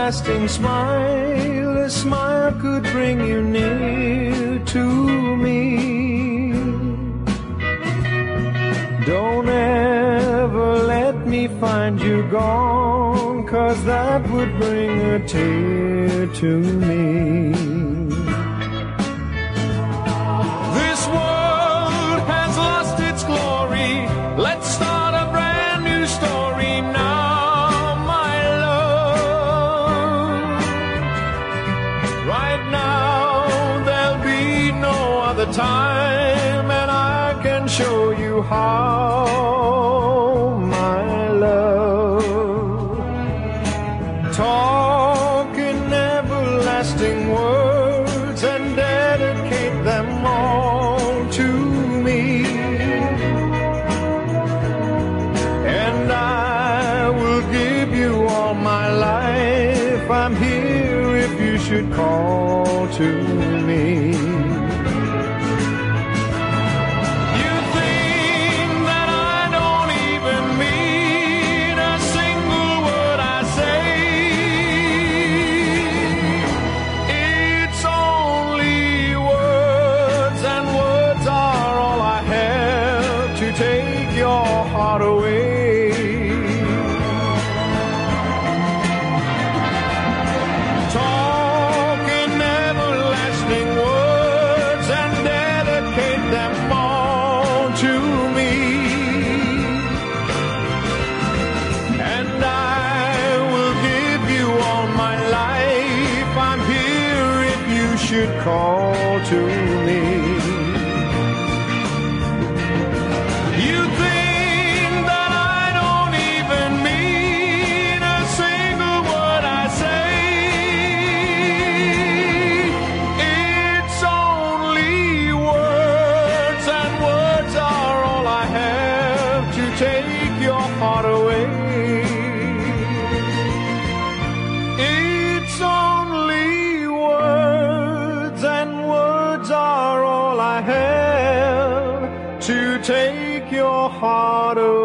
everlasting smile, a smile could bring you near to me. Don't ever let me find you gone, 'cause that would bring a tear to me. This world has lost its glory. Let's start a brand new story now, my love. Right now there'll be no other time, and I can show you how, my love. Talk in everlasting words and dedicate them all to me, and I will give you all my life. I'm here if you should call to me. You think that I don't even mean a single word I say. It's only words, and words are all I have to take your heart away. Talk in everlasting words and dedicate them all to me, and I will give you all my life. I'm here if you should call to me. You think that I don't even mean a single word I say. It's only words, and words are all I have to take your heart away. It's only words, and words are all I have to take your heart away.